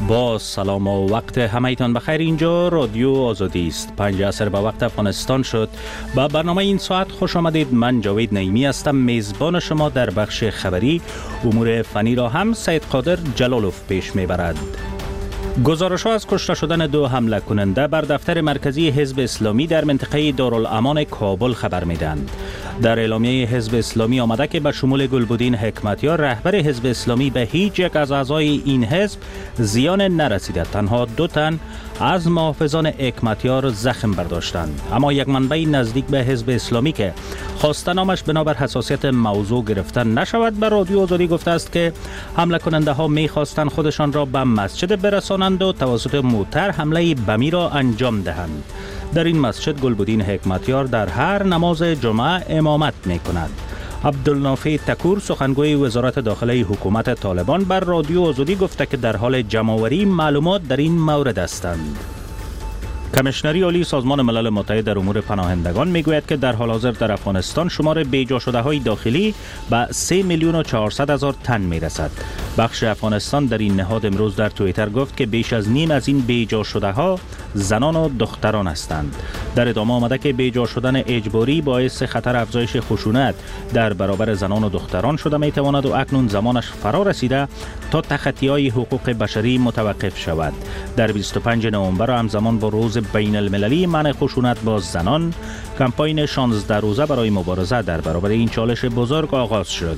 با سلام و وقت همه‌تان بخیر. اینجا رادیو آزادی است. 5 عصر به وقت افغانستان شد. با برنامه این ساعت خوش آمدید. من جاوید نعیمی هستم، میزبان شما در بخش خبری. امور فنی را هم سید قادر جلالوف پیش میبرد. گزارش‌ها از کشته شدن 2 حمله کننده بر دفتر مرکزی حزب اسلامی در منطقه دارالامان کابل خبر میدهند. در اعلامیه حزب اسلامی آمده که به شمول گلبدین حکمتیار رهبر حزب اسلامی به هیچ یک از اعضای این حزب زیان نرسیده. تنها 2 تن از محافظان حکمتیار زخم برداشتند. اما یک منبع نزدیک به حزب اسلامی که خواسته نامش بنابر حساسیت موضوع گرفته نشود به رادیو آزادی گفته است که حمله کننده ها می‌خواستند خودشان را به مسجد برسانند و توسط موتر حمله بمی را انجام دهند. در این مسجد گلبدین حکمتیار در هر نماز جمعه امامت می‌کند. عبدالنافع تکور سخنگوی وزارت داخلی حکومت طالبان بر رادیو آزادی گفته که در حال جمع‌آوری معلومات در این مورد هستند. کمیشنری عالی سازمان ملل متحد در امور پناهندگان میگوید که در حال حاضر در افغانستان شمار بیجا شده های داخلی به 3,400,000 تن میرسد. بخش افغانستان در این نهاد امروز در توییتر گفت که بیش از نیم از این بیجا شده ها زنان و دختران هستند. در ادامه آمده که بیجا شدن اجباری باعث خطر افزایش خشونت در برابر زنان و دختران شده میتواند و اکنون زمانش فرا رسیده تا تخطی‌های حقوق بشری متوقف شود. در 25 نوامبر همزمان با روز بین المللی منع خشونت با زنان، کمپاین 16 روزه برای مبارزه در برابر این چالش بزرگ آغاز شد.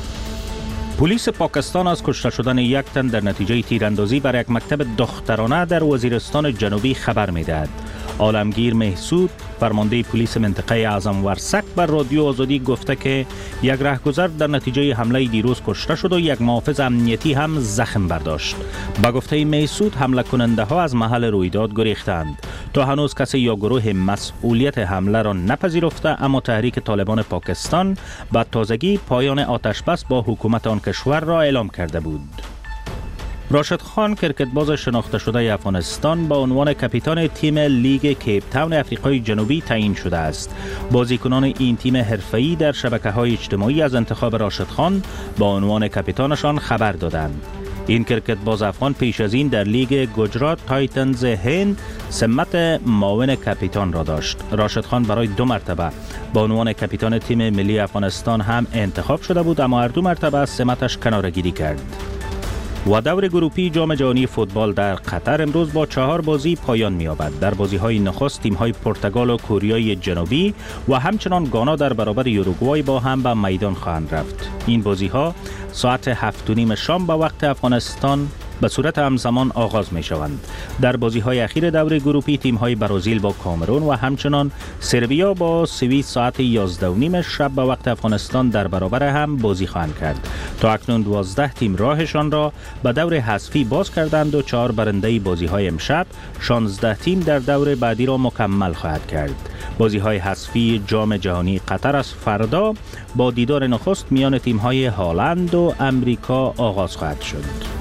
پلیس پاکستان از کشته شدن 1 تن در نتیجه تیراندازی بر یک مکتب دخترانه در وزیرستان جنوبی خبر می‌دهد. عالمگیر محسود فرمانده پلیس منطقه اعظم ورسک بر رادیو آزادی گفته که یک رهگذر در نتیجه حمله دیروز کشته شد و یک محافظ امنیتی هم زخم برداشت. با گفته محسود حمله کننده ها از محل رویداد گریختند. تا هنوز کسی یا گروه مسئولیت حمله را نپذیرفته، اما تحریک طالبان پاکستان با تازگی پایان آتش بس با حکومت آن کشور را اعلام کرده بود. راشد خان کرکتباز شناخته شده افغانستان با عنوان کاپیتان تیم لیگ کیپ تاون آفریقای جنوبی تعیین شده است. بازیکنان این تیم حرفه‌ای در شبکه‌های اجتماعی از انتخاب راشد خان با عنوان کاپیتانشان خبر دادند. این کرکتباز افغان پیش از این در لیگ گجرات تایتنز هند سمت معاون کاپیتان را داشت. راشد خان برای 2 مرتبه با عنوان کاپیتان تیم ملی افغانستان هم انتخاب شده بود، اما هر 2 مرتبه از سمتش کناره‌گیری کرد. و دور گروپی جام جهانی فوتبال در قطر امروز با 4 بازی پایان می‌یابد. در بازی‌های نخست تیم‌های پرتغال و کوریای جنوبی و همچنان گانا در برابر یوروگوای با هم به میدان خواهند رفت. این بازی‌ها ساعت 7:30 شام به وقت افغانستان به صورت همزمان آغاز می شوند. در بازی‌های اخیر دور گروپی تیم‌های برزیل با کامرون و همچنان سربیا با سوئیس ساعت 11:30 شب به وقت افغانستان در برابر هم بازی خواهند کرد. تا اکنون 12 تیم راهشان را به دور حذفی باز کردند و 4 برنده بازی‌های امشب 16 تیم در دور بعدی را مکمل خواهد کرد. بازی‌های حذفی جام جهانی قطر از فردا با دیدار نخست میان تیم‌های هلند و امریکا آغاز خواهد شد.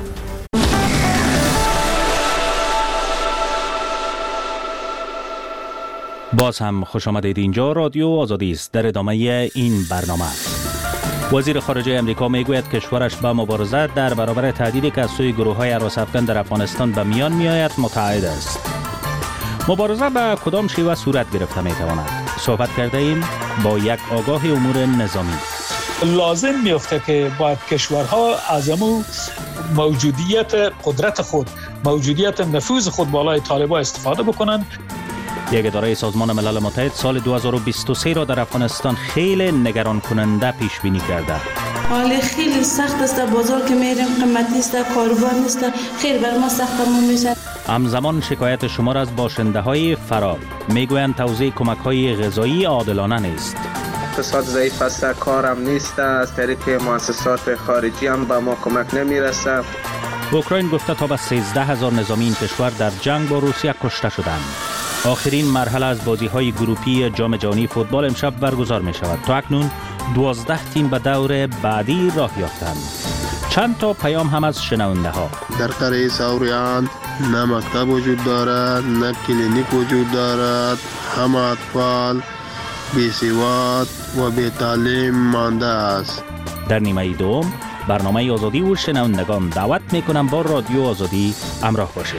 باز هم خوش آمدید. اینجا رادیو آزادی است. در ادامه این برنامه وزیر خارجه امریکا میگوید کشورش با مبارزه در برابر تهدیدی که از سوی گروه‌های هراس‌افکن در افغانستان به میان میآید متعهد است. مبارزه به کدام شیوه صورت گرفته میتواند؟ صحبت کرده ایم با یک آگاه امور نظامی. لازم میفته که باید کشورها از موجودیت قدرت خود، موجودیت نفوذ خود بالای طالبان استفاده بکنند. یک اداره سازمان ملل متحد سال 2023 را در افغانستان خیلی نگران کننده پیش بینی کرده. حال خیلی سخت است، بازار که میریم قیمتی است، کاروبار نیست، خیلی بر ما سختمون میشه. همزمان شکایت شمار از باشنده های فرار میگویند توزیع کمک های غذایی عادلانه نیست. اقتصاد ضعیف است، کارم نیست، از طریق مؤسسات خارجی هم به ما کمک نمیرسه. اوکراین گفته تا به 13,000 نظامی این کشور در جنگ با روسیه کشته شدند. آخرین مرحله از بازی‌های گروپی جام جهانی فوتبال امشب برگزار می‌شود. تا اکنون 12 تیم به دور بعدی راه یافتند. چند تا پیام هم از شنونده‌ها. در قریه سوریان نه مکتب وجود دارد، نه کلینیک وجود دارد. همه اطفال بی‌سواد و بی تعلیم مانده است. در نیمه دوم برنامه آزادی و شنوندگان دعوت میکنم با رادیو آزادی همراه باشید.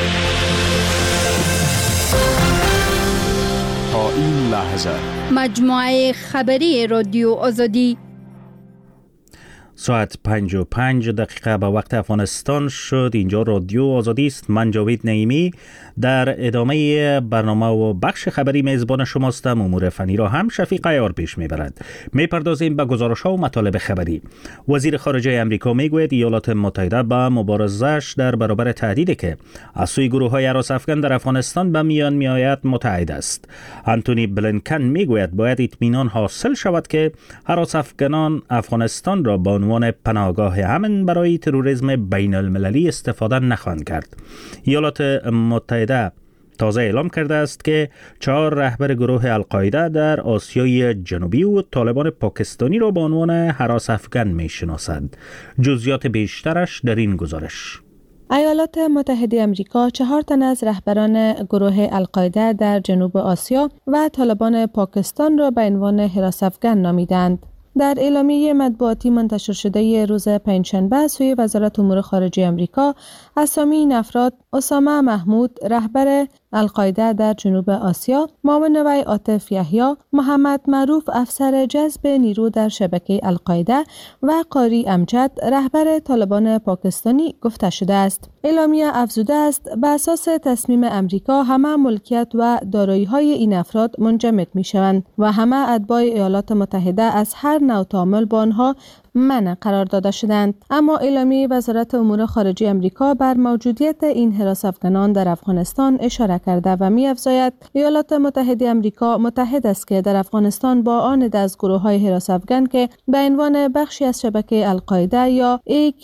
تا این لحظه مجموعه خبری رادیو آزادی ساعت 5:05 به وقت افغانستان شد. اینجا رادیو آزادی است. من جاوید نعیمی در ادامه برنامه و بخش خبری میزبان شماستم. امور فنی را هم شفیق عیار پیش میبرد. میپردازیم به گزارش‌ها و مطالب خبری. وزیر خارجه امریکا میگوید ایالات متحده با مبارزش در برابر تهدیدی که از سوی گروه‌های هراس افغان در افغانستان به میان میآید متحد است. آنتونی بلینکن میگوید باید اطمینان حاصل شود که هراس افغانان افغانستان را با عنوان پناهگاه امن برای تروریسم بین المللی استفاده نخواهند کرد. ایالات متحده تازه اعلام کرده است که 4 رهبر گروه القاعده در آسیای جنوبی و طالبان پاکستانی را با عنوان هراس افغان میشناسند. جزئیات بیشترش در این گزارش. ایالات متحده آمریکا 4 تن از رهبران گروه القاعده در جنوب آسیا و طالبان پاکستان را به عنوان هراس افغان نامیدند. در اعلامیه مطبوعاتی منتشر شده روز پنجشنبه سوی وزارت امور خارجه آمریکا، اسامی این افراد اسامه محمود رهبر القاعده در جنوب آسیا، معاون وی عاطف یحیی، محمد معروف افسر جذب نیرو در شبکه القاعده و قاری امجد رهبر طالبان پاکستانی گفته شده است. اعلامیه افزوده است به اساس تصمیم امریکا همه ملکیت و دارایی‌های این افراد منجمد می‌شوند و همه اتباع ایالات متحده از هر نوع تعامل با آنها منع قرار داده شدند. اما اعلامیه وزارت امور خارجه آمریکا بر موجودیت این هراس افغانان در افغانستان اشاره کرده و می‌افزاید ایالات متحده آمریکا متحد است که در افغانستان با آن از گروه‌های هراس افغان که به عنوان بخشی از شبکه القاعده یا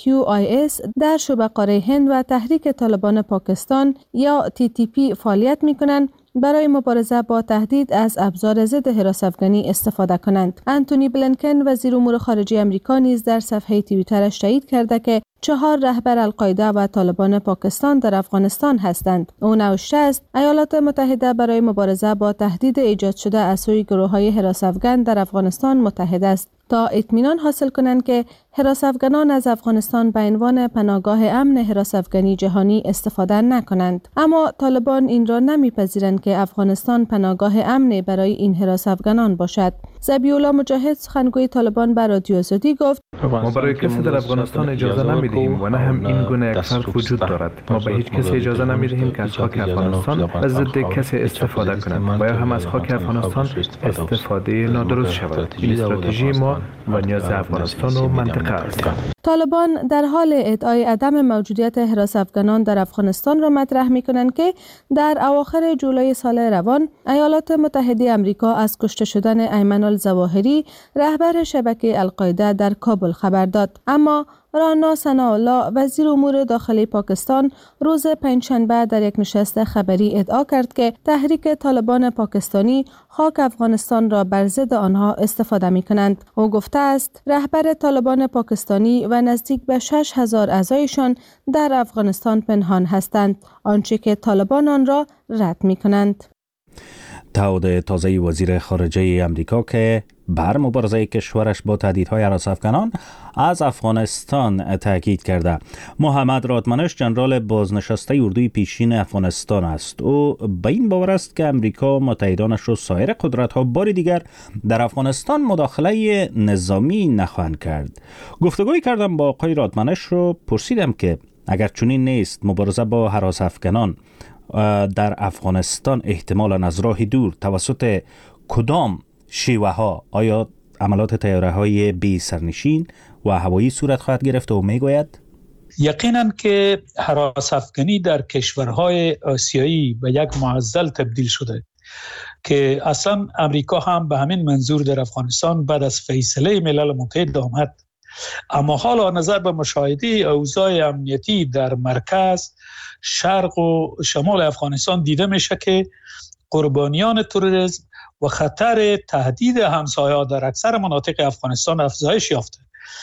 AQIS در شبه قاره هند و تحریک طالبان پاکستان یا TTP فعالیت می‌کنند برای مبارزه با تهدید از ابزار ضد هراس افغانی استفاده کنند. آنتونی بلینکن وزیر امور خارجه آمریکا نیز در صفحه توییترش تایید کرده که 4 رهبر القاعده و طالبان پاکستان در افغانستان هستند. او نوشته است ایالات متحده برای مبارزه با تهدید ایجاد شده از سوی گروه‌های هراس افغان در افغانستان متحد است تا اطمینان حاصل کنند که هراس افغانان از افغانستان به عنوان پناهگاه امن هراس افغانی جهانی استفاده نکنند. اما طالبان این را نمیپذیرند که افغانستان پناهگاه امن برای این هراس افغانان باشد. ذبیح الله مجاهد سخنگوی طالبان به رادیو آزادی گفت ما برای کسی در افغانستان اجازه نمیدهیم و نه هم این گونه یک فرد وجود دارد. ما به هیچ کسی اجازه نمیدهیم که از خاک افغانستان از ضد کسی استفاده کند و یا هم از خاک افغانستان استفاده نادرست شود. این استراتژی ما و نیاز افغانستان و منطقه است. طالبان در حال ادعای عدم موجودیت هراس افغانان در افغانستان را مطرح می‌کنند که در اواخر جولای سال روان ایالات متحده آمریکا از کشته شدن ایمن الظواهری رهبر شبکه القاعده در کابل خبر داد. اما رانا ثناءالله وزیر امور داخلی پاکستان روز پنجشنبه در یک نشست خبری ادعا کرد که تحریک طالبان پاکستانی خاک افغانستان را بر ضد آنها استفاده می‌کنند. او گفته است رهبر طالبان پاکستانی و نزدیک به 6000 اعضایشان در افغانستان پنهان هستند، آنچه که طالبان آن را رد می‌کنند. تعهد تازه وزیر خارجه امریکا که بر مبارزه کشورش با تهدیدهای هراس افغانان از افغانستان تاکید کرده. محمد رادمنش جنرال بازنشسته اردوی پیشین افغانستان است. او به این باور است که امریکا متحدانش و سایر قدرت‌ها بار دیگر در افغانستان مداخله نظامی نخواهند کرد. گفتگوی کردم با آقای رادمنش رو پرسیدم که اگر چنین نیست مبارزه با هراس افغانان در افغانستان احتمالاً از راه دور توسط کدام شیوه ها، آیا عملات طیاره های بی سرنشین و هوایی صورت خواهد گرفت؟ و میگوید یقیناً که هراس افغانی در کشورهای آسیایی به یک معضل تبدیل شده که اصلا امریکا هم به همین منظور در افغانستان بعد از فیصله ملل متحد آمد. اما حالا نظر به مشاهده اوضاع امنیتی در مرکز، شرق و شمال افغانستان دیده میشه که قربانیان تروریسم و خطر تهدید همسایه‌ها در اکثر مناطق افغانستان افزایش یافته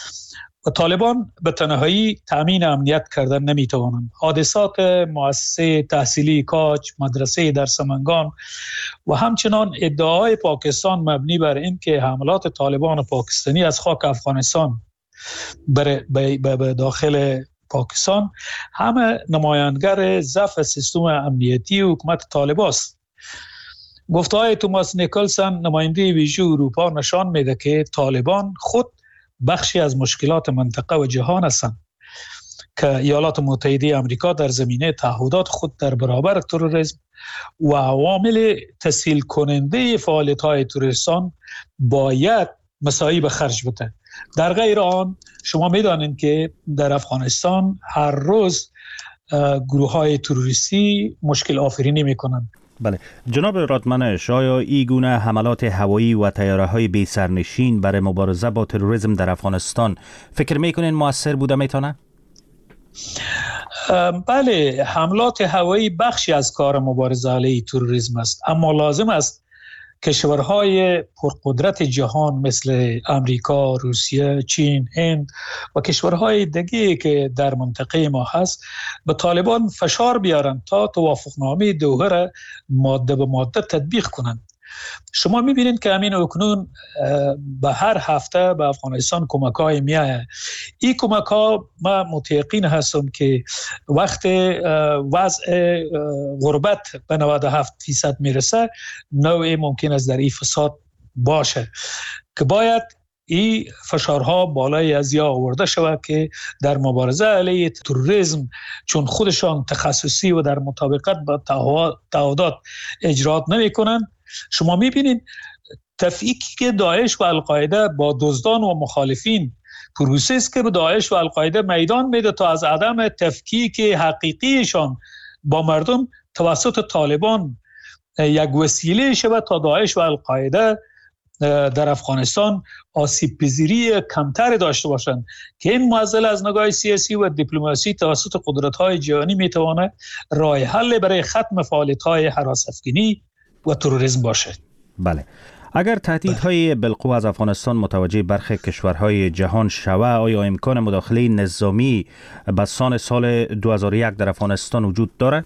و طالبان به تنهایی تامین امنیت کردن نمیتوانند. حادثات مؤسسه تحصیلی کاج، مدرسه در سمنگان و همچنان ادعاهای پاکستان مبنی بر این که حملات طالبان پاکستانی از خاک افغانستان به داخل پاکستان همه نمایانگر ضعف سیستم امنیتی و حکومت طالبان است. گفته‌های توماس نیکلسون نماینده ویژه اروپا نشان میده که طالبان خود بخشی از مشکلات منطقه و جهان هستند که ایالات متحده آمریکا در زمینه تعهدات خود در برابر تروریسم و عوامل تسهیل کننده فعالیت‌های تروریستان باید مساعی به خرج بده. در غیر آن شما می‌دانید که در افغانستان هر روز گروه‌های تروریستی مشکل آفرینی می‌کنند. بله جناب رادمنش، آیا این گونه حملات هوایی و طیاره‌های بی سرنشین برای مبارزه با تروریسم در افغانستان فکر می‌کنین مؤثر بوده میتونه؟ بله، حملات هوایی بخشی از کار مبارزه علیه تروریسم است، اما لازم است کشورهای پرقدرت جهان مثل امریکا، روسیه، چین، هند و کشورهای دیگه که در منطقه ما هست به طالبان فشار بیارن تا توافقنامه دوحه را ماده به ماده تطبیق کنند. شما میبینید که همین اکنون به هر هفته به افغانستان کمک‌های میآید. این کمک‌ها من متیقن هستم که وقت وضع غربت به 97% میرسه نوعی ممکن است در این فساد باشه که باید این فشارها بالای از یا آورده شود که در مبارزه علیه تروریسم چون خودشان تخصصی و در مطابقت با تعهدات اجرات نمی کنند. شما میبینید تفکیکی که داعش و القاعده با دزدان و مخالفین پروسه است که به داعش و القاعده میدان میده تا از عدم تفکیک حقیقیشان با مردم توسط طالبان یک وسیله شود تا داعش و القاعده در افغانستان آسیب پذیری کمتر داشته باشند که این معضله از نگاه سیاسی و دیپلماسی توسط قدرت‌های جهانی میتواند راه حل برای ختم فعالیت‌های هراس افکنی و تروریسم باشه. بله، اگر تهدیدهای بالقوه از افغانستان متوجه برخی کشورهای جهان شود، آیا امکان مداخله نظامی بسان سال 2001 در افغانستان وجود دارد؟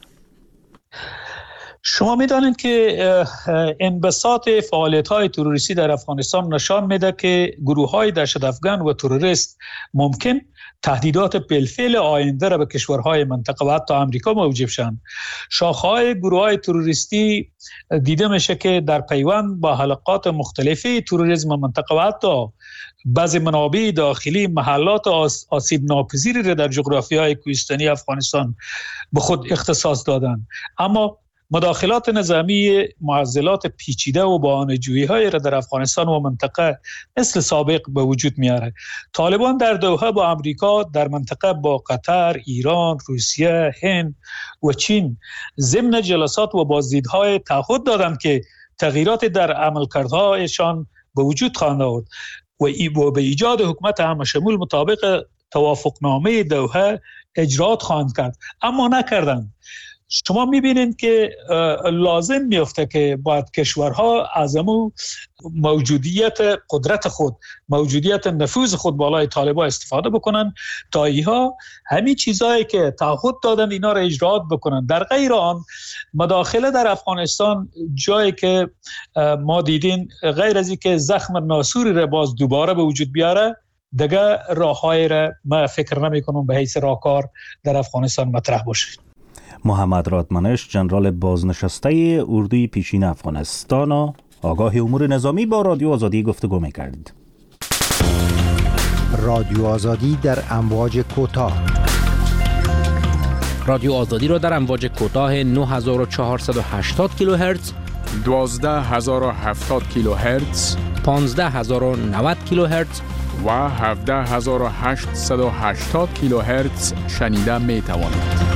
شما میدانید که انبساط فعالیت‌های تروریستی در افغانستان نشان میده که گروه‌های دهشت‌افکن و تروریست ممکن تهدیدات بالفعل آینده را به کشورهای منطقه و حتی آمریکا موجب شوند. شاخه‌های گروه‌های تروریستی دیده میشه که در پیوند با حلقات مختلفی تروریسم منطقه و حتی بعضی منابع داخلی محلات آسیب ناپذیری را در جغرافیای کوهستانی افغانستان به خود اختصاص دادند. اما مداخلات نظامی معضلات پیچیده و بهانه‌جویی‌های را در افغانستان و منطقه مثل سابق به وجود میاره. طالبان در دوحه با امریکا، در منطقه با قطر، ایران، روسیه، هند و چین ضمن جلسات و بازدیدهای تعهد دادند که تغییرات در عملکردهایشان به وجود خواهند آورد و به ایجاد حکومت همشمول مطابق توافقنامه دوحه اجرات خواهند کرد، اما نکردند. شما میبینید که لازم میفته که باید کشورها از موجودیت قدرت خود، موجودیت نفوذ خود بالای طالبان استفاده بکنن تا اینها همین چیزایی که تعهد دادن اینا را اجرات بکنن. در غیر آن مداخله در افغانستان جایی که ما دیدین غیر از اینکه زخم ناسوری را باز دوباره به وجود بیاره، دیگه راه‌های را من فکر نمی‌کنم به حیث راهکار در افغانستان مطرح باشه. محمد رادمنش، جنرال بازنشسته اردوی پیشین افغانستان و آگاه امور نظامی با رادیو آزادی گفتگو می‌کرد. رادیو آزادی در امواج کوتاه. رادیو آزادی را در امواج کوتاه 9480 کیلوهرتز، 12070 کیلوهرتز، 15090 کیلوهرتز و 17880 کیلوهرتز شنیده می‌توانید.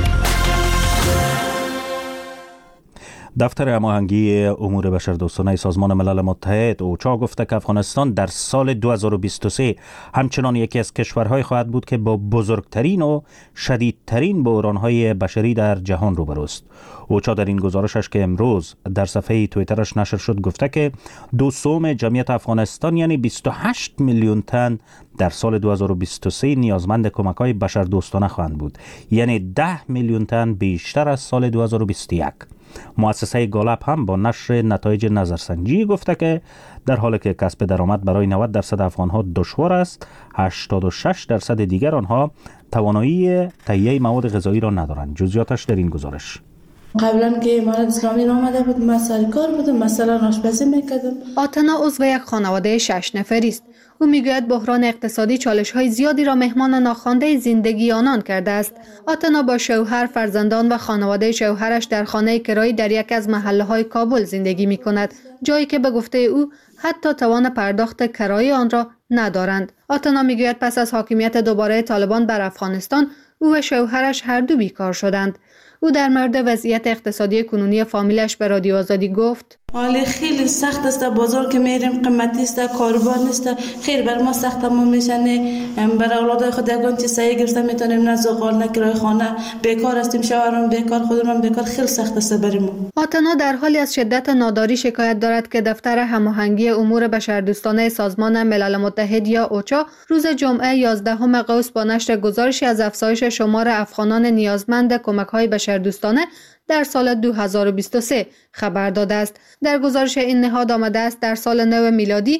دفتر هماهنگی امور بشردوستانه سازمان ملل متحد اوچا گفته که افغانستان در سال 2023 همچنان یکی از کشورهای خواهد بود که با بزرگترین و شدیدترین بحرانهای بشری در جهان روبروست. اوچا در این گزارشش که امروز در صفحه توییترش نشر شد گفته که 2/3 جمعیت افغانستان یعنی 28 میلیون تن در سال 2023 نیازمند کمک‌های بشردوستانه خواهند بود، یعنی 10 میلیون تن بیشتر از سال 2021. مؤسسه گالپ هم با نشر نتایج نظرسنجی گفته که در حالی که کسب درآمد برای 90% افغانها دشوار است، 86% دیگر آنها توانایی تهیه مواد غذایی را ندارند. جزئیاتش در این گزارش. قبلا که امارات اسلامی آمده بود، من سر کار بودم، مثلا آشپزی میکردم. آتنا عضو یک خانواده 6 نفری است. او میگوید بحران اقتصادی چالش‌های زیادی را مهمان ناخوانده زندگی آنان کرده است. آتنا با شوهر، فرزندان و خانواده شوهرش در خانه کرایی در یک از محله‌های کابل زندگی می‌کند، جایی که به گفته او حتی توان پرداخت کرایه آن را ندارند. آتنا میگوید پس از حاکمیت دوباره طالبان بر افغانستان، او و شوهرش هر دو بیکار شدند. او در مورد وضعیت اقتصادی کنونی فامیلش به رادیو آزادی گفت: حالی خیلی سخت است، بازار که میریم قیمتی است، کاروبار نیست، خیر بر ما سخت تمام میشنه. بر اولاد خود یگان چیز سایه گرفته میتونیم، نه زغال نه کرایه خانه، بیکار هستیم، شوهرم بیکار، خودم بیکار، خیلی سخت است برای ما. آتنا در حالی از شدت ناداری شکایت دارد که دفتر هماهنگی امور بشردوستانه سازمان ملل متحد یا اوچا روز جمعه 11 قوس با نشر گزارشی از افزایش شمار افغانان نیازمند کمک‌های بشردوستانه در سال 2023 خبر داده است. در گزارش این نهاد آمده است در سال نو میلادی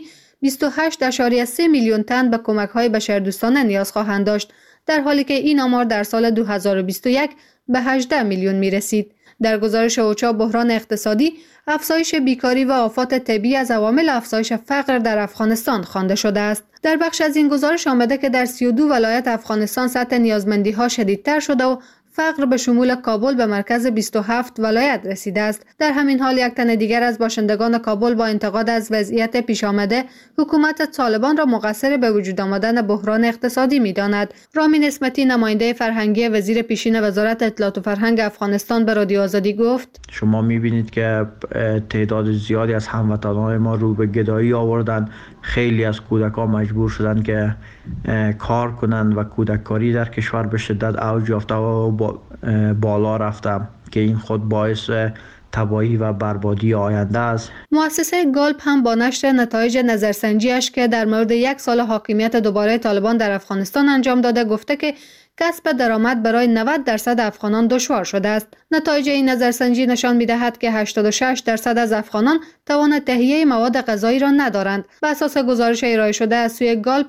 28.3 میلیون تن به کمک‌های بشردوستانه نیاز خواهند داشت، در حالی که این آمار در سال 2021 به 18 میلیون می‌رسید. در گزارش اوچا بحران اقتصادی، افزایش بیکاری و آفات طبیعی از عوامل افزایش فقر در افغانستان خوانده شده است. در بخش از این گزارش آمده که در 32 ولایت افغانستان سطح نیازمندی‌ها شدیدتر شده و فقر به شمول کابل به مرکز 27 ولایت رسیده است. در همین حال یک تن دیگر از باشندگان کابل با انتقاد از وضعیت پیش آمده حکومت طالبان را مقصر به وجود آمدن بحران اقتصادی می‌داند. رامین اسمتی، نماینده فرهنگی وزیر پیشین وزارت اطلاعات و فرهنگ افغانستان، به رادیو آزادی گفت: شما می‌بینید که تعداد زیادی از هموطنان ما رو به گدایی آوردن. خیلی از کودکان مجبور شدن که کار کنند و کودککاری در کشور به شدت اوج یافته و بالا رفته که این خود باعث تباهی و بربادی آینده است. مؤسسه گالپ هم با نشر نتایج نظرسنجیش که در مورد یک سال حاکمیت دوباره طالبان در افغانستان انجام داده گفته که کسب درآمد برای 90% افغانان دشوار شده است. نتایج این نظرسنجی نشان می‌دهد که 86% از افغانان توان تهیه مواد غذایی را ندارند. بر اساس گزارش ارائه شده از سوی گالپ،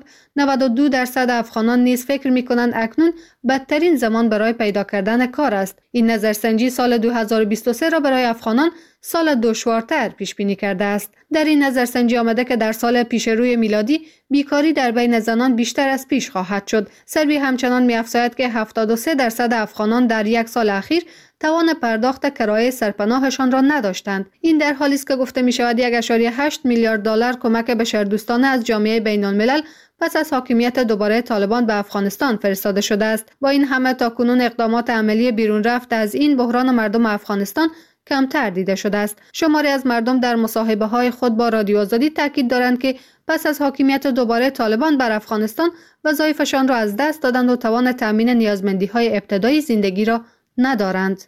92% افغانان نیز فکر می‌کنند اکنون بدترین زمان برای پیدا کردن کار است. این نظرسنجی سال 2023 را برای افغانان سال دشوارتر پیش بینی کرده است. در این نظرسنجی آمده که در سال پیش روی میلادی بیکاری در بین زنان بیشتر از پیش خواهد شد. سروی همچنان می‌افزاید که 73% افغانان در یک سال اخیر توان پرداخت کرایه سرپناهشان را نداشتند. این در حالی است که گفته می‌شود 1.8 میلیارد دلار کمک بشردوستانه از جامعه بین‌الملل پس از حاکمیت دوباره طالبان به افغانستان فرستاده شده است. با این همه تاکنون اقدامات عملی بیرون رفت از این بحران مردم افغانستان کمتر دیده شده است. شماری از مردم در مصاحبه‌های خود با رادیو آزادی تاکید دارند که پس از حاکمیت دوباره طالبان بر افغانستان وظایفشان را از دست دادند و توان تامین نیازمندی‌های ابتدایی زندگی را ندارند.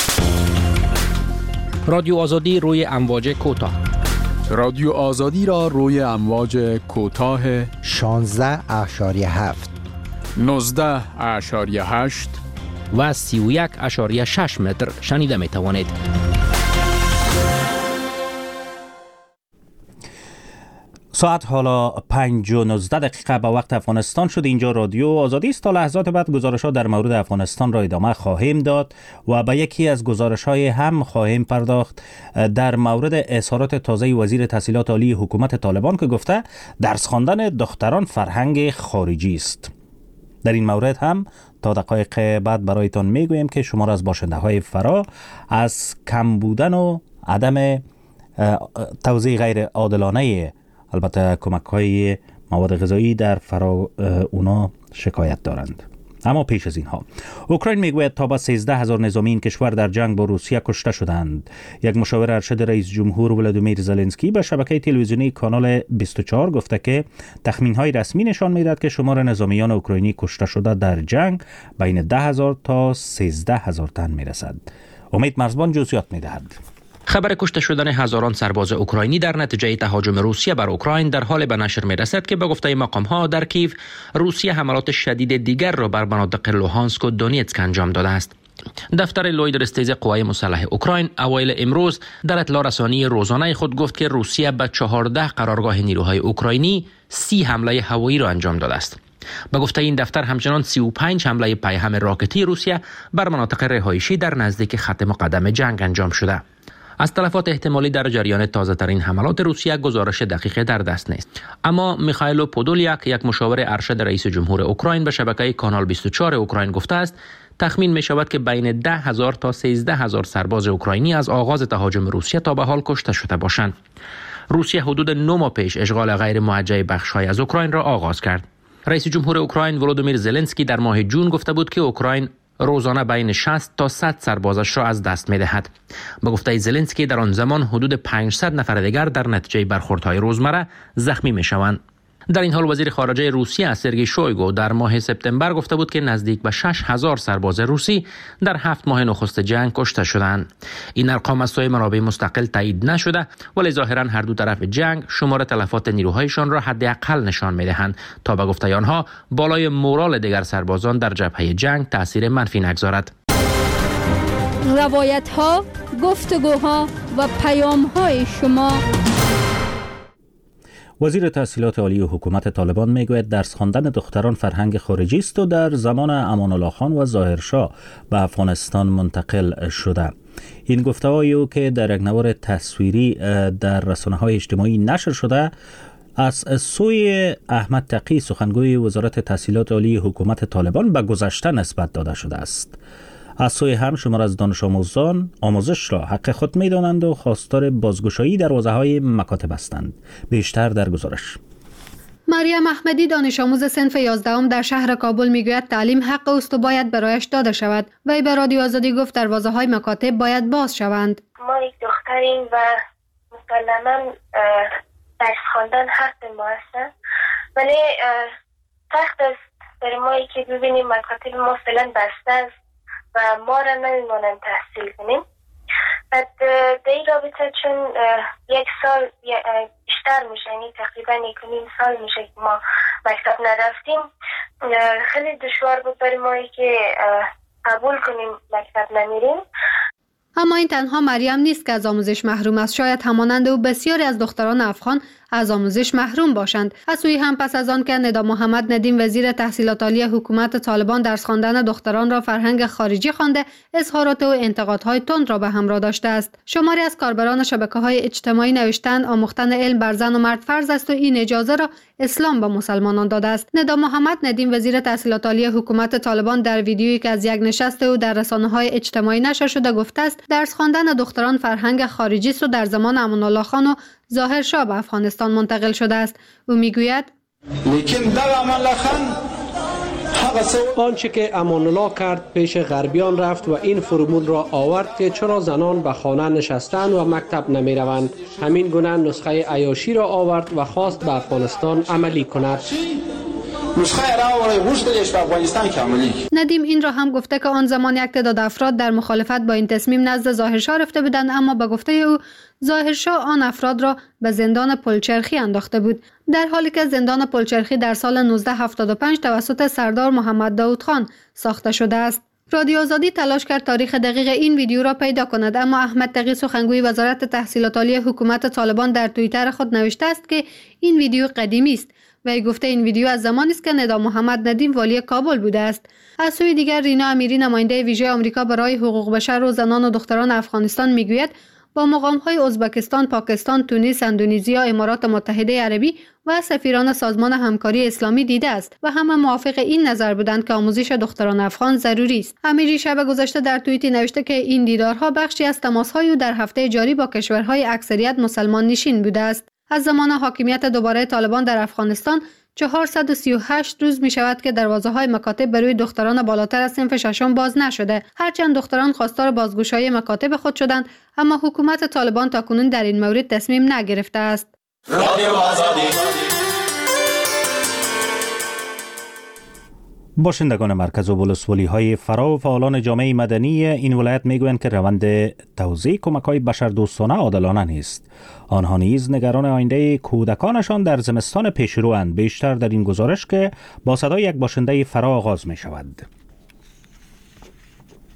رادیو آزادی روی امواج کوتاه. رادیو آزادی را روی امواج کوتاه 16.7 19.8 و 31.6 متر شنیده می توانید. ساعت حالا 5:19 به وقت افغانستان شد. اینجا رادیو آزادی است. تا لحظات بعد گزارش‌ها در مورد افغانستان را ادامه خواهیم داد و به یکی از گزارش‌های هم خواهیم پرداخت در مورد اظهارات تازه وزیر تحصیلات عالی حکومت طالبان که گفته درس خواندن دختران فرهنگ خارجی است. در این مورد هم تا دقایق بعد برایتان میگویم که شما را از باشنده‌های فرا از کم بودن و عدم توزیع غیر عادلانه البته کمک‌های مواد غذایی در فرا اونا شکایت دارند. اما پیش از اینها اوکراین میگوید تا به 13,000 نظامی این کشور در جنگ با روسیه کشته شدند. یک مشاور ارشد رئیس جمهور ولادیمیر زلنسکی به شبکه تلویزیونی کانال 24 گفته که تخمین‌های رسمی نشان می‌دهد که شمار نظامیان اوکراینی کشته شده در جنگ بین 10,000 تا 13,000 تن میرسد. امید مرزبان جزئیات می‌دهد. خبر کشته شدن هزاران سرباز اوکراینی در نتیجه تهاجم روسیه بر اوکراین در حال به نشر می‌رسد که به گفته مقام‌ها در کیف روسیه حملات شدید دیگر را بر مناطق لوهانسک و دونیتسک انجام داده است. دفتر لوید رستیز قوای مسلح اوکراین اوایل امروز در اطلاع رسانی روزانه خود گفت که روسیه به 14 قرارگاه نیروهای اوکراینی 30 حمله هوایی را انجام داده است. به گفته این دفتر همچنان 35 حمله پیهم راکتی روسیه بر مناطق رهایشی در نزدیک خط مقدم جنگ انجام شده. از تلفات احتمالی در جریان تازه ترین حملات روسیه گزارش دقیق در دست نیست. اما میخائیل پودولیاک، یک مشاور ارشد رئیس جمهور اوکراین، به شبکه کانال 24 اوکراین گفته است تخمین می شود که بین 10,000 تا 13,000 سرباز اوکراینی از آغاز تهاجم روسیه تا به حال کشته شده باشند. روسیه حدود 9 ماه پیش اشغال غیر موجه بخش‌های از اوکراین را آغاز کرد. رئیس جمهور اوکراین ولودیمیر زلنسکی در ماه جون گفته بود که اوکراین روزانه بین 60 تا 100 سربازش را از دست می دهد. به گفته زلنسکی در آن زمان حدود 500 نفر دیگر در نتیجه برخوردهای روزمره زخمی می شوند. در این حال وزیر خارجه روسیه سرگئی شویگو در ماه سپتامبر گفته بود که نزدیک به 6,000 سرباز روسی در 7 ماه نخست جنگ کشته شدند. این ارقام از سوی منابع مستقل تایید نشده، ولی ظاهرا هر دو طرف جنگ شمار تلفات نیروهایشان را حداقل نشان می‌دهند تا به گفته آنها بالای مورال دیگر سربازان در جبهه جنگ تاثیر منفی نگذارد. روایت‌ها، گفتگوها و پیام‌های شما. وزیر تحصیلات عالی حکومت طالبان میگوید درس خواندن دختران فرهنگ خارجی است و در زمان امان الله خان و ظاهرشاه به افغانستان منتقل شده. این گفته‌های او که در یک نوار تصویری در رسانه‌های اجتماعی نشر شده از سوی احمد تقی، سخنگوی وزارت تحصیلات عالی حکومت طالبان، به گذشته نسبت داده شده است. از سوی هم شمار از دانش آموزان آموزش را حق خود می دانند و خواستار بازگشایی دروازه‌های مکاتب هستند. بیشتر در گزارش. مریم احمدی، دانش آموز صنف 11 در شهر کابل، میگوید تعلیم حق است و باید برایش داده شود. وی به رادیو آزادی گفت دروازه‌های مکاتب باید باز شوند. ما یک دختریم و مسلماً درس خواندن حق ما است، ولی سخت است برای ما که ببینیم مکاتب ما فعلا بسته است و ما را نمیمانند تحصیل کنیم. بعد در این رابطه چون یک سال بیشتر میشه، یعنی تقریبا 1.5 سال میشه که ما مکتب نرفتیم، خیلی دشوار بود برای ما که قبول کنیم مکتب نمیریم. اما این تنها مریم نیست که از آموزش محروم است. شاید همانند او بسیاری از دختران افغان از آموزش محروم باشند. از سوی هم پس از آن که ندا محمد ندیم وزیر تحصیلات عالی حکومت طالبان درس خواندن دختران را فرهنگ خارجی خوانده، اظهارات و انتقادهای تند را به همراه داشته است. شماری از کاربران شبکه‌های اجتماعی نوشتند آموختن علم بر زن و مرد فرض است و این اجازه را اسلام به مسلمانان داده است. ندا محمد ندیم وزیر تحصیلات عالی حکومت طالبان در ویدیویی که از یک نشست او در رسانه‌های اجتماعی نشر شده گفته است درس خواندن دختران فرهنگ خارجی است و در زمان امان الله خان و ظاهرشاه به افغانستان منتقل شده است. او میگوید لیکن در امان الله خان آنچه که امان الله کرد پیش غربیان رفت و این فرمول را آورد که چرا زنان به خانه نشستند و مکتب نمی روند. همین گونه نسخه عیاشی را آورد و خواست به افغانستان عملی کند. ندیم این را هم گفته که آن زمان یک تعداد افراد در مخالفت با این تصمیم نزد ظاهرشاه رفته بودند، اما به گفته او ظاهرشاه آن افراد را به زندان پلچرخی انداخته بود، در حالی که زندان پلچرخی در سال 1975 توسط سردار محمد داود خان ساخته شده است. رادیو آزادی تلاش کرد تاریخ دقیق این ویدیو را پیدا کند، اما احمد تقی، سخنگوی وزارت تحصیلات عالی حکومت طالبان، در توییتر خود نوشته است که این ویدیو قدیمی است. وی گفته این ویدیو از زمانی است که ندا محمد ندیم والی کابل بوده است. از سوی دیگر رینا امیری، نماینده ویژه آمریکا برای حقوق بشر و زنان و دختران افغانستان، میگوید با مقام‌های ازبکستان، پاکستان، تونس، اندونزیا، امارات متحده عربی و سفیران سازمان همکاری اسلامی دیده است و همه موافق این نظر بودند که آموزش دختران افغان ضروری است. امیری شب گذشته در توییتی نوشته که این دیدارها بخشی از تماس‌های او در هفته جاری با کشورهای اکثریت مسلمان نشین بوده است. از زمان حاکمیت دوباره طالبان در افغانستان 438 روز می شود که دروازه‌های مکاتب برای دختران بالاتر از صنف ششم باز نشده. هرچند دختران خواستار بازگشایی مکاتب خود شدند، اما حکومت طالبان تاکنون در این مورد تصمیم نگرفته است. باشندگان مرکز و ولسوالی‌های فرا و فعالان جامعه مدنی این ولایت میگویند که روند توزیع کمک‌های بشردوستانه عادلانه نیست. آنها نیز نگران آینده کودکانشان در زمستان پیشروند. بیشتر در این گزارش که با صدای یک باشنده فرا آغاز می شود.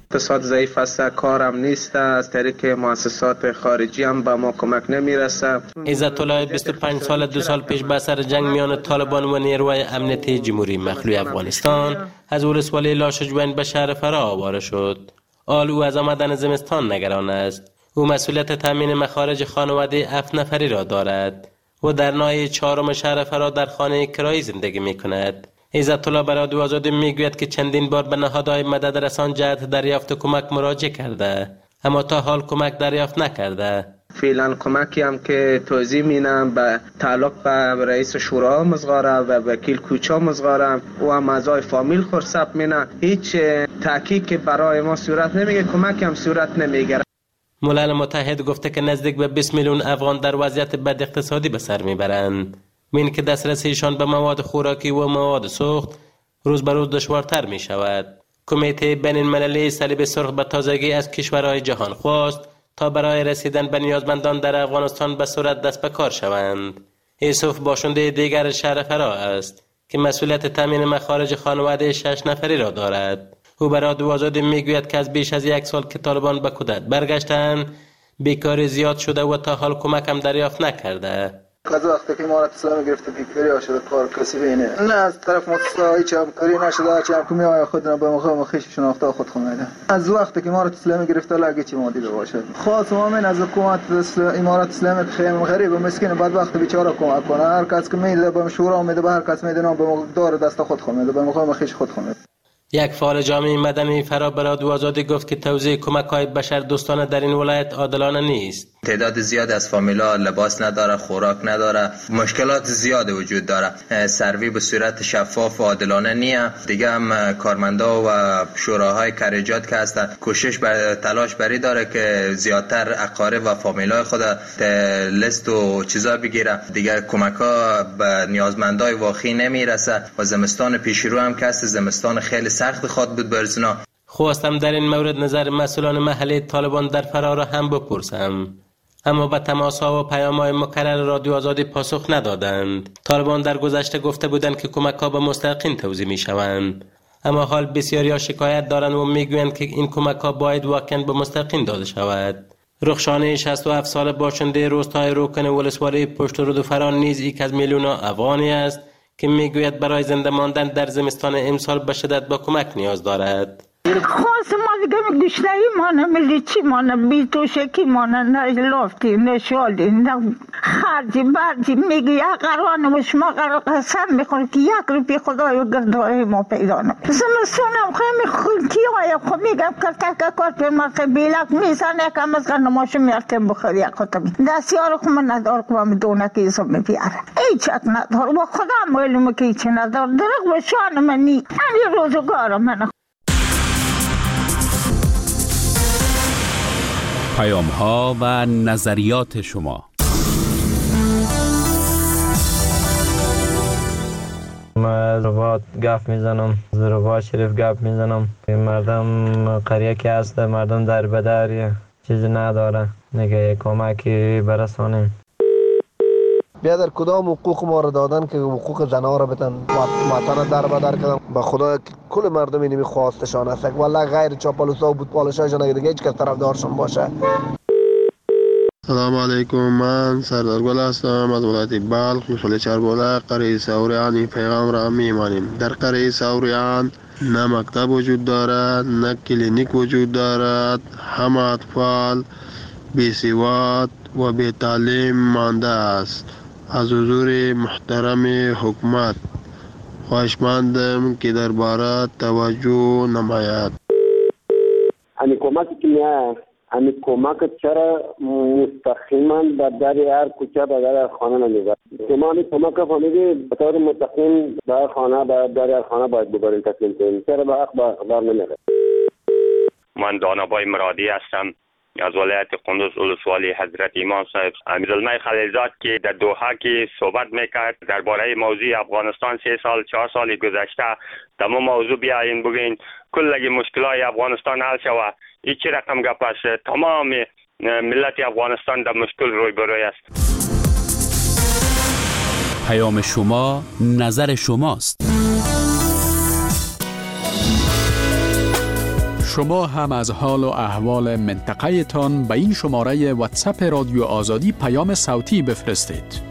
اقتصاد ضعیف است، کارم نیست، از طریق مؤسسات خارجی هم به ما کمک نمیرسه. عزت الله 25 سال 2 سال پیش به سر جنگ میان طالبان و نیروهای امنیتی جمهوری مخلوع افغانستان از ولسوالی لاشجوین به شهر فرا آواره شد. آل او از آمدن زمستان نگران است. او مسئولیت تامین مخارج خانواده 7 نفری را دارد و در ناحیه 4 شهر فرا در خانه کرایی زندگی می کند. عزت الله برای رادیو آزادی میگوید که چندین بار به نهادهای مدد رسان جهت دریافت کمک مراجعه کرده اما تا حال کمک دریافت نکرده. فعلا کمکی هم که توضیح مینم به تعلق به رئیس شورا مزغاره و وکیل کوچا مزغاره و هم اعضای فامیل خورسب مینه، هیچ تحقیقی برای ما صورت نمیگه، کمک هم صورت نمیگیره. ملل متحد گفته که نزدیک به 20 میلیون افغان در وضعیت بد اقتصادی به سر میبرند. این که دسترسیشان به مواد خوراکی و مواد سوخت روز به روز دشوارتر می شود. کمیته بین المللی صلیب سرخ به تازگی از کشورهای جهان خواست تا برای رسیدن به نیازمندان در افغانستان به سرعت دست به کار شوند. یوسف باشنده دیگر شهر فرا است که مسئولیت تامین مخارج خانواده 6 نفری را دارد. او برای رادیو آزادی میگوید که از بیش از 1 سال که طالبان به کودت برگشتند بیکاری زیاد شده و تا حال کمک هم دریافت نکرده. از وقتی که امارات اسلامی گرفته بیکاری شده کار کسی بینه نه از طرف مؤسسه هیچ همکاری نشده، چه هم کمیای خود را به موقع مخیش شناخته خود خمیده. از وقتی که امارات اسلامی گرفته لگه چی مادی باشد. خاص من از حکومت امارات اسلامی خیلی غریب و مسکین بدبخت بیچاره کمک کنه. هر کس که میده به شورا میده، به هر کس میده نه به موقع دار دست خود خمیده، به موقع مخیش خود خمیده. یک فعال جامعه مدنی فرا به رادیو آزادی گفت که توزیع کمک‌های بشر دوستانه در این ولایت عادلانه نیست. تعداد زیاد از فامیلا لباس نداره، خوراک نداره، مشکلات زیاد وجود داره. سروی به صورت شفاف و عادلانه نیه. دیگه هم کارمندا و شوراهای کاریجات که هستن کوشش بر تلاش بری داره که زیادتر اقارب و فامیلای خود لیست و چیزا بگیره. دیگه کمک‌ها به نیازمندای واقعی نمیرسه و زمستان پیش رو هم که است، زمستان خیلی سخت خواد بود برزنا. خواستم در این مورد نظر مسئولان محلی طالبان در فرا را هم بپرسم اما به تماس‌ها و پیام‌های مکرر رادیو آزادی پاسخ ندادند. طالبان در گذشته گفته بودند که کمک‌ها به مستحقین توزیع می‌شوند اما حال بسیاری‌ها شکایت دارند و می‌گویند که این کمک‌ها باید واقعاً به مستحقین داده شود. رخشانه 67 ساله باشنده روستای روکن ولسوالی پشت رود فرا نیز یک از میلیون افغانی است که میگوید برای زنده ماندن در زمستان امسال به شدت به کمک نیاز دارد. خواست ما دیگه گشنه‌ای مانه ملیچی مانه بی توشکی مانه نه لافتی نه شالی نه خرجی برجی میگه یک قرانه و شما قسم میخوره که 1 روپیه خدای و گردای ما پیدا نه. زمستونم خیلی خلکی های خب میگم که کار پر مرخه بیلک میزنه کم از قرن ماشو میارتم بخوری یک خطبی دستیار خب من ندار که من دونکی ایسا میپیاره ایچک ندار و خدا معلومه که ایچه ندار درق به شان منی این روزگارم من. پیام‌ها و نظریات شما. من رباط گپ میزنم، رباط شریف گپ میزنم. مردم قریه که هست، مردم در بدر چیزی نداره، نگه کمکی برسانیم. بیا در کدام حقوق ما را دادن که حقوق زنها را بتن وطن در بدر کردن. به خدا کل مردم اینمی خواستشان است والله غیر چاپلوسا و بود پالشایشان اگه دیگه هیچ کس طرفدارشان باشه. سلام علیکم، من سردار گل هستم از ولایت بلخ محل چربوله قریه سوریان. پیغام را میمانیم. در قریه سوریان نه مکتب وجود دارد نه کلینیک وجود دارد. همه اطفال بی‌سواد و بی تعلیم مانده است. از حضور محترم حکومت خواهشمندم که درباره توجه نماید. همین کمکی که میاد همین کمک چرا مستقیما در هر کوچه به در خانه نمیبرد. شما همین کمک فهمیدی به طور مستقیم به خانه در هر خانه باید ببرین تسلیم کنین. چرا به حق بر نمیره؟ من دانابای مرادی هستم از ولایت قندوز ولسوالی حضرت امام صاحب. امیرالملک خلیلزاد که در دوحه که صحبت میکرد درباره موضوع افغانستان 3 سال 4 سال گذشته تمام موضوع بیاین بگین کل مشکلات افغانستان حل شود. این چه رقم گپ است؟ تمام ملت افغانستان در مشکل روی است. پیام شما نظر شماست. شما هم از حال و احوال منطقه تان به این شماره واتساپ رادیو آزادی پیام صوتی بفرستید.